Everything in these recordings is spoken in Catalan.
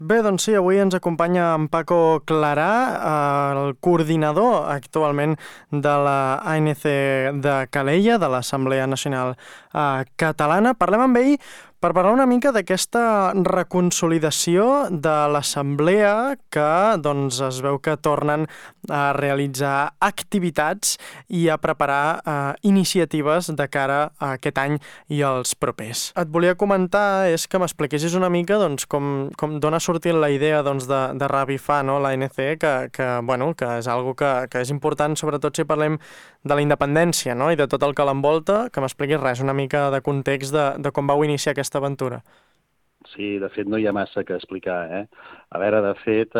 Bé, doncs sí, avui ens acompanya en Paco Clarà, el coordinador actualment de la ANC de Calella, de l'Assemblea Nacional Catalana. Parlem amb ell per parlar una mica d'aquesta reconsolidació de l'Assemblea que doncs, es veu que tornen a realitzar activitats i a preparar iniciatives de cara a aquest any i als propers. Et volia comentar és que m'expliquessis una mica doncs, com d'on ha sortit la idea doncs, de revifar, no, l'ANC, que és algo que és important, sobretot si parlem de la independència, no, i de tot el que l'envolta, que m'expliquis res, una mica de context de com vau iniciar aquesta aventura. Sí, de fet no hi ha massa que explicar, A veure, de fet,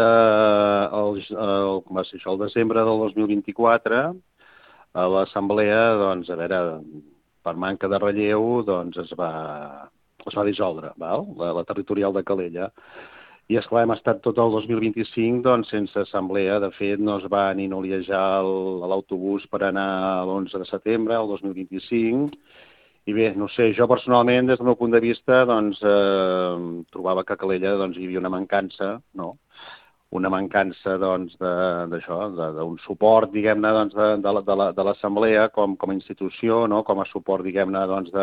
com va ser això, el desembre del 2024, a l'Assemblea, doncs, a veure, per manca de relleu, doncs es va dissoldre, val? La territorial de Calella. I, esclar, hem estat tot el 2025 doncs, sense assemblea. De fet, no es va ni noliejar l'autobús per anar l'11 de setembre, el 2025. I bé, no sé, jo personalment, des del meu punt de vista, doncs, trobava que a Calella doncs, hi havia una mancança, no? Una mancança doncs, d'això, d'un suport, diguem-ne, doncs, de l'Assemblea com a institució, no? Com a suport, diguem-ne, doncs,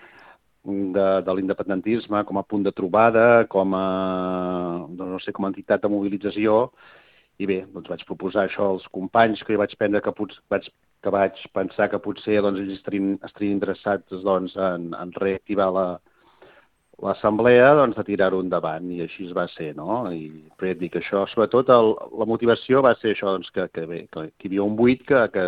de l'independentisme, com a punt de trobada, com a, no sé, com a entitat de mobilització. I bé, doncs vaig proposar això als companys, que jo vaig prendre que vaig pensar que potser doncs, ells estarien interessats doncs, en reactivar l'assemblea, doncs, de tirar-ho endavant, i així es va ser, no? Però ja et dic, això, sobretot, la motivació va ser això, doncs, que hi havia un buit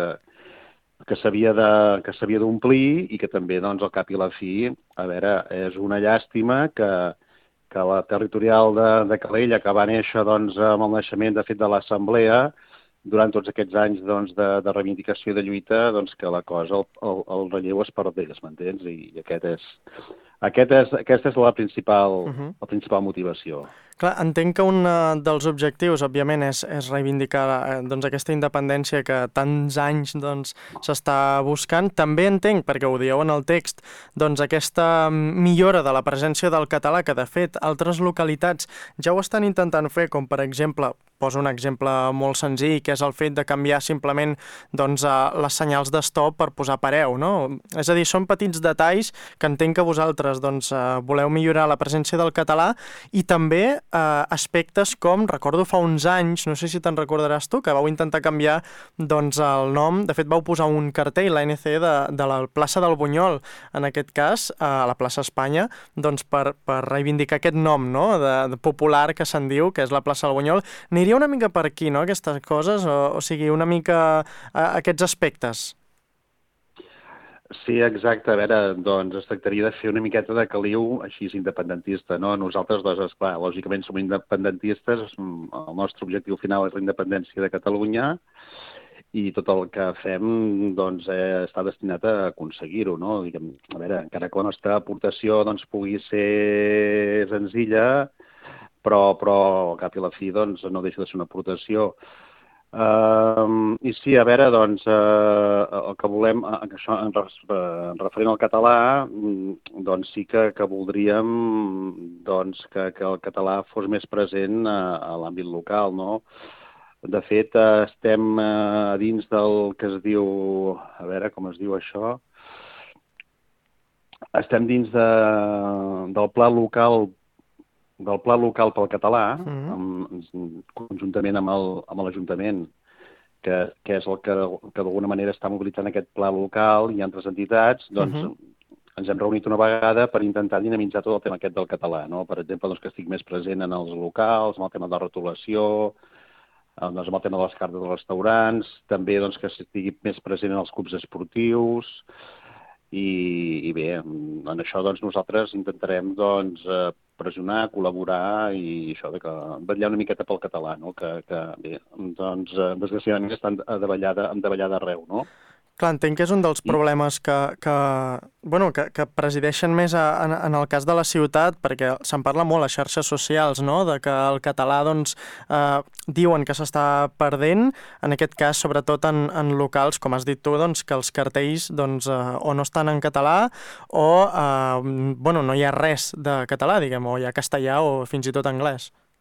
que s'havia d'omplir i que també, doncs, al cap i a la fi, a veure, és una llàstima que la territorial de Calella, que va néixer doncs, amb el naixement, de fet, de l'Assemblea, durant tots aquests anys doncs, de reivindicació i de lluita, doncs, que la cosa, el relleu es perdés, m'entens? I aquesta és la principal motivació. Clar, entenc que un dels objectius, òbviament, és reivindicar doncs, aquesta independència que tants anys doncs, s'està buscant. També entenc, perquè ho dieu en el text, doncs, aquesta millora de la presència del català, que de fet altres localitats ja ho estan intentant fer, com per exemple, poso un exemple molt senzill, que és el fet de canviar simplement doncs, les senyals d'estop per posar pareu, no? És a dir, són petits detalls que entenc que vosaltres doncs, voleu millorar la presència del català i també aspectes com, recordo fa uns anys, no sé si te'n recordaràs tu, que vau intentar canviar doncs, el nom, de fet vau posar un cartell, l'ANC, de la plaça del Bunyol, en aquest cas, a la plaça Espanya, doncs, per reivindicar aquest nom, no?, de popular que se'n diu, que és la plaça del Bunyol. Aniria una mica per aquí, no?, aquestes coses, o sigui, una mica aquests aspectes. Sí, exacte. A veure, doncs es tractaria de fer una miqueta de caliu així independentista, no? Nosaltres, doncs, esclar, lògicament som independentistes, el nostre objectiu final és la independència de Catalunya i tot el que fem, doncs, està destinat a aconseguir-ho, no? Diguem, a veure, encara que la nostra aportació, doncs, pugui ser senzilla, però al cap i a la fi, doncs, no deixa de ser una aportació. I sí, a veure, doncs, el que volem, això, en referent al català, doncs sí que voldríem doncs, que el català fos més present a l'àmbit local, no? De fet, estem dins del que es diu, a veure com es diu això, estem dins del pla local pel català, conjuntament amb l'Ajuntament, que és el que d'alguna manera està mobilitzant aquest pla local i altres entitats, doncs ens hem reunit una vegada per intentar dinamitzar tot el tema aquest del català, no? Per exemple, doncs, que estigui més present en els locals, amb el tema de la rotulació, doncs, amb el tema de les cartes dels restaurants, també doncs, que estigui més present en els clubs esportius. I bé, en això doncs, nosaltres intentarem doncs, pressionar, col·laborar i això, de vetllar una miqueta pel català, no? Que bé, doncs, desgraciadament està endavallada arreu, no? Clar, entenc que és un dels problemes que presideixen més en el cas de la ciutat, perquè se'n parla molt a xarxes socials, no?, de que el català, doncs, diuen que s'està perdent, en aquest cas, sobretot en locals, com has dit tu, doncs, que els cartells, doncs, o no estan en català o, no hi ha res de català, diguem, o hi ha castellà o fins i tot anglès.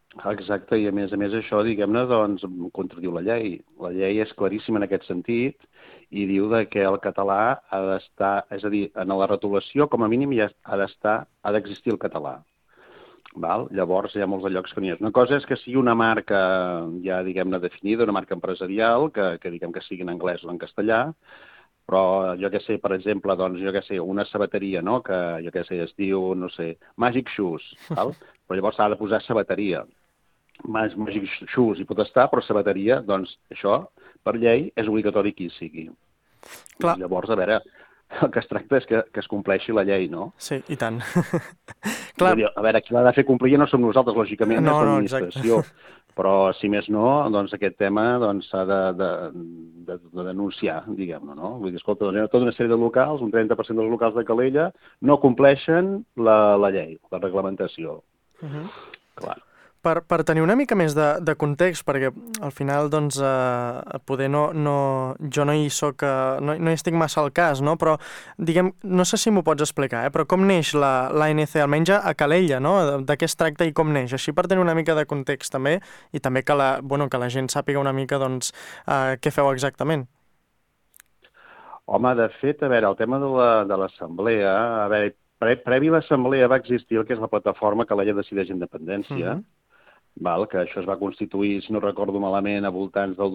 Exacte, i a més això, diguem-ne, doncs, contradiu la llei. La llei és claríssima en aquest sentit i diu de que el català ha d'estar, és a dir, en la retolació, com a mínim, ja ha d'existir el català. Val? Llavors hi ha molts de llocs que n'hi és. Una cosa és que sigui una marca ja, diguem-ne, definida, una marca empresarial, que diguem que sigui en anglès o en castellà, però jo que sé, per exemple, doncs, jo que sé, una sabateria, no?, que jo que sé, es diu, no sé, Magic Shoes, val? Però llavors s'ha de posar sabateria. Magic Shoes hi pot estar, però sabateria, doncs això, per llei, és obligatori que hi sigui. Clar. Llavors, a veure, el que es tracta és que es compleixi la llei, no? Sí, i tant. Clar. Dir, a veure, qui l'ha de fer complir no som nosaltres, lògicament, és l'administració. Exacte. Però, si més no, doncs aquest tema s'ha de denunciar, diguem-ne, no? Vull dir, escolta, tota una sèrie de locals, un 30% dels locals de Calella, no compleixen la llei, la reglamentació. Clar. Per tenir una mica més de context, perquè al final, doncs, poder jo no hi soc, no hi estic massa al cas, no? Però, diguem, no sé si m'ho pots explicar, però com neix l'ANC, almenys a Calella, no? De què es tracta i com neix? Així per tenir una mica de context també, i també que la gent sàpiga una mica, doncs, què feu exactament. Home, de fet, a veure, el tema de l'assemblea, a veure, previ a l'assemblea va existir el que és la plataforma Calella Decideix Independència, val? Que això es va constituir, si no recordo malament, a voltants del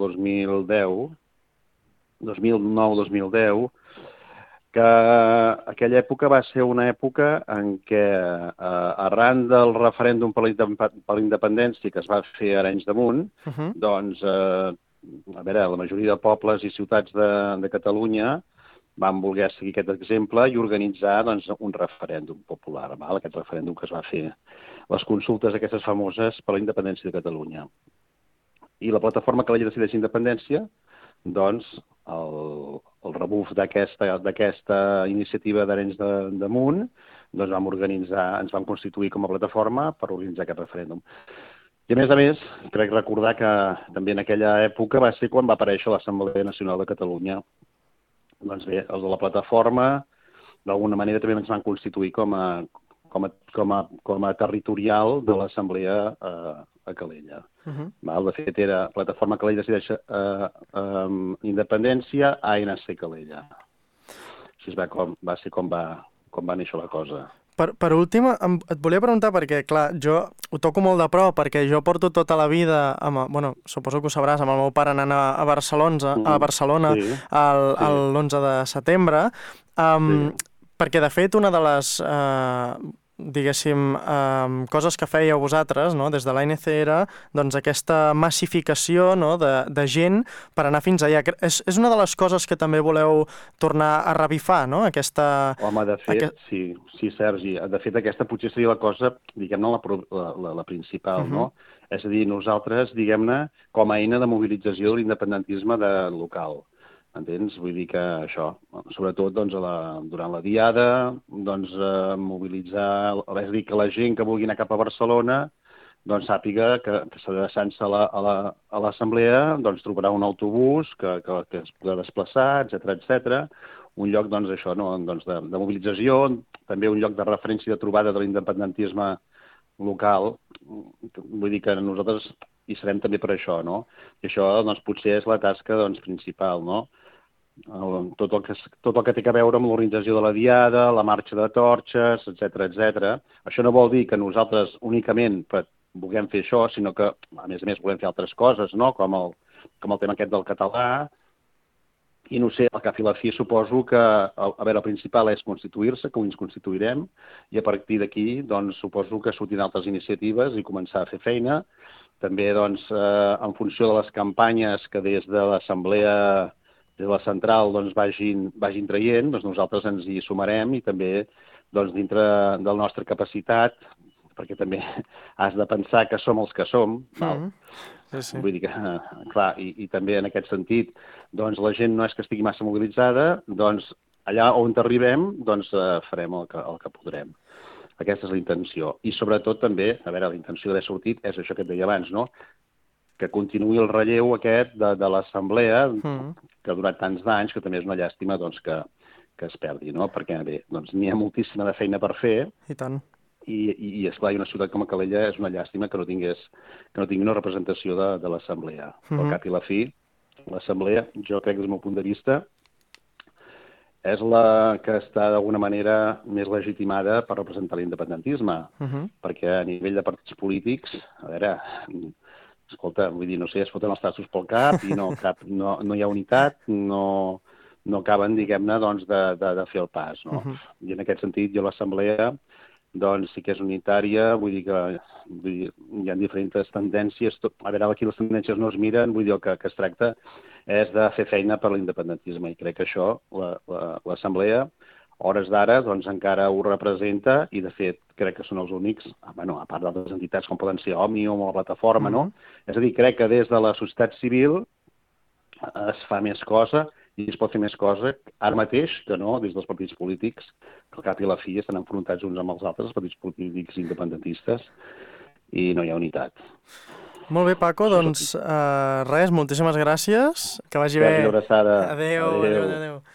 2009-2010, que aquella època va ser una època en què, arran del referèndum per la independència que es va fer a Arenys de Munt, doncs, a veure, la majoria de pobles i ciutats de Catalunya van voler seguir aquest exemple i organitzar, doncs, un referèndum popular, val? Aquest referèndum que es va fer, les consultes aquestes famoses per la independència de Catalunya. I la plataforma Calella Decideix Independència, doncs, el rebuf d'aquesta iniciativa d'Arenys de Munt, doncs ens vam constituir com a plataforma per organitzar aquest referèndum. I a més, crec recordar que també en aquella època va ser quan va aparèixer l'Assemblea Nacional de Catalunya. Doncs bé, els de la plataforma, d'alguna manera també ens van constituir com a territorial de l'Assemblea a Calella. De fet, era Plataforma Calella Decideix Independència, ANC Calella. Així va ser com va néixer la cosa. Per últim, et volia preguntar, perquè, clar, jo ho toco molt de prop, perquè jo porto tota la vida, suposo que ho sabràs, amb el meu pare anant a Barcelona l'11 de setembre, perquè, de fet, una de les diguéssim, coses que fèieu vosaltres, no, des de l'ANC era, doncs, aquesta massificació, no, de gent per anar fins allà. És una de les coses que també voleu tornar a revifar, no? Home, de fet, sí, Sergi. De fet, aquesta potser seria la cosa, diguem-ne, la principal, no? És a dir, nosaltres, diguem-ne, com a eina de mobilització de l'independentisme local. Entens? Vull dir que això, sobretot doncs, durant la diada, doncs, mobilitzar, és a dir, que la gent que vulgui anar cap a Barcelona doncs, sàpiga que s'adreçant-se a l'assemblea doncs, trobarà un autobús que es podrà desplaçar, etc. Un lloc doncs, això, no? Doncs, de mobilització, també un lloc de referència i de trobada de l'independentisme local. Vull dir que nosaltres hi serem també per això, no? I això doncs, potser és la tasca doncs, principal, no? Tot el que té a veure amb l'organització de la diada, la marxa de torxes, etc. Això no vol dir que nosaltres únicament vulguem fer això, sinó que, a més volem fer altres coses, no? Com el tema aquest del català. I no sé, al cap i la fi suposo que, el principal és constituir-se, que ens constituirem, i a partir d'aquí, doncs, suposo que sortiran altres iniciatives i començar a fer feina. També, doncs, en funció de les campanyes que des de l'Assemblea, des de la central, doncs, vagin traient, doncs nosaltres ens hi sumarem i també, doncs, dintre de la nostra capacitat, perquè també has de pensar que som els que som, val? Sí. Vull dir que, clar, i també en aquest sentit, doncs la gent no és que estigui massa mobilitzada, doncs allà on arribem, doncs farem el que podrem. Aquesta és la intenció. I sobretot també, a veure, la intenció d'haver sortit és això que et deia abans, no? Que continuï el relleu aquest de l'assemblea, que ha durat tants d'anys, que també és una llàstima doncs, que es perdi, no? Perquè bé, doncs n'hi ha moltíssima de feina per fer. I tant. I esclar, i una ciutat com a Calella és una llàstima que no tingui una representació de l'Assemblea. Al cap i la fi, l'Assemblea, jo crec, des del meu punt de vista, és la que està d'alguna manera més legitimada per representar l'independentisme, perquè a nivell de partits polítics, a veure, escolta, vull dir, no sé, es foten els tassos pel cap i no hi ha unitat, no acaben, diguem-ne, doncs, de fer el pas, no? I en aquest sentit, jo l'Assemblea, doncs sí que és unitària, vull dir que hi ha diferents tendències, a veure, aquí les tendències no es miren, vull dir, el que es tracta és de fer feina per l'independentisme, i crec que això, l'Assemblea, hores d'ara, doncs encara ho representa, i de fet crec que són els únics, bueno, a part d'altres entitats com poden ser Òmnium o la Plataforma, no? És a dir, crec que des de la societat civil es fa més cosa, i es pot fer més cosa ara mateix que no des dels partits polítics, que al cap i la fi estan enfrontats uns amb els altres, els partits polítics independentistes, i no hi ha unitat. Molt bé, Paco, doncs res, moltíssimes gràcies, que vagi bé. Una abraçada. Adéu.